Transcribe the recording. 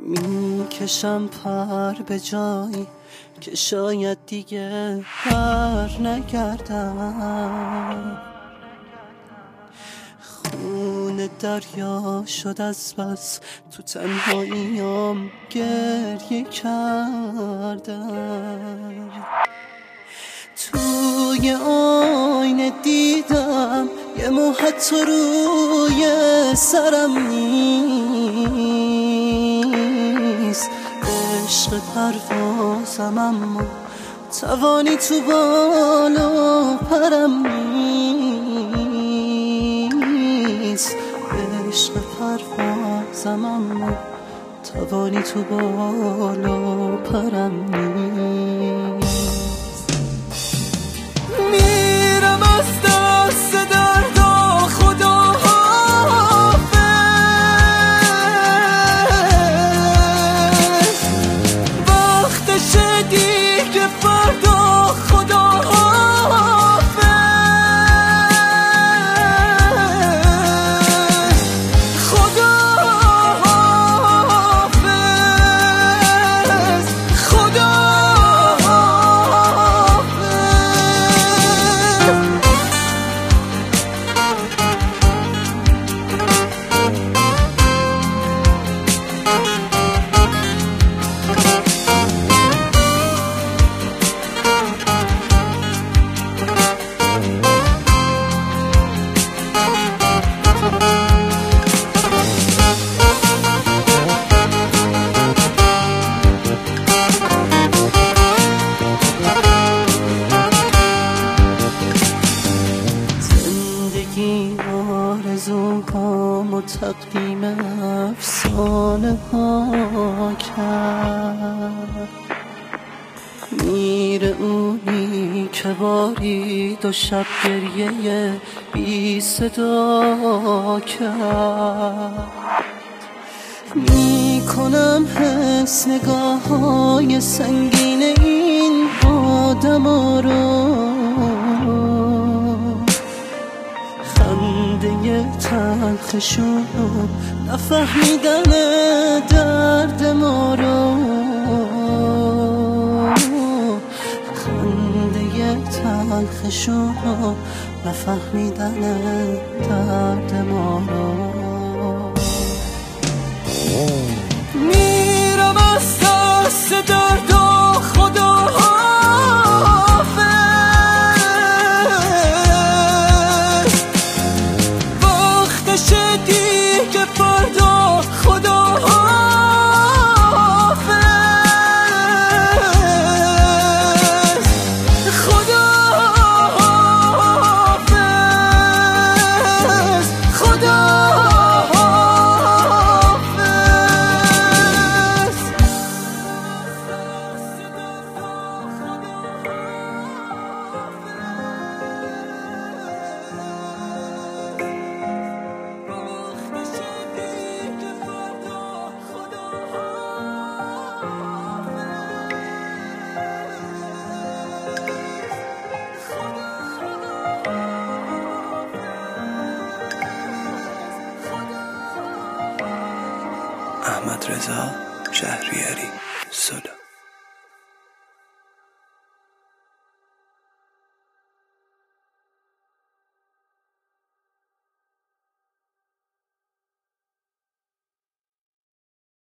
میکشم پر به جایی که شاید دیگه بر نگردم. خون دریا شد از بس تو تنهاییام گریه کردم. توی آینه دیدم یه مو حتی روی سرم نیست. عشق پروازم اما توانی تو بالا پرم نیست. عشق پروازم اما توانی تو بالا پرم نیست. میرم از دست دردا خدا حافظ. وقتش دیگه فردا خدا حافظ. خدا حافظ. خدا آرزوهام و تقدیم افسانه ها کرد. میره اونی که بارید و شب گریه بی صدا کرد. میکنم حس نگاه های سنگین این آدم رو. خنده تلخشون نفهمیدن درد ما رو. خنده تلخشون نفهمیدن درد ما رو. میرم از دست دردا خدا حافظ. وقتش دیگه فردا خدا حافظ. خدا حافظ. خدا احمدرضا شهریاری.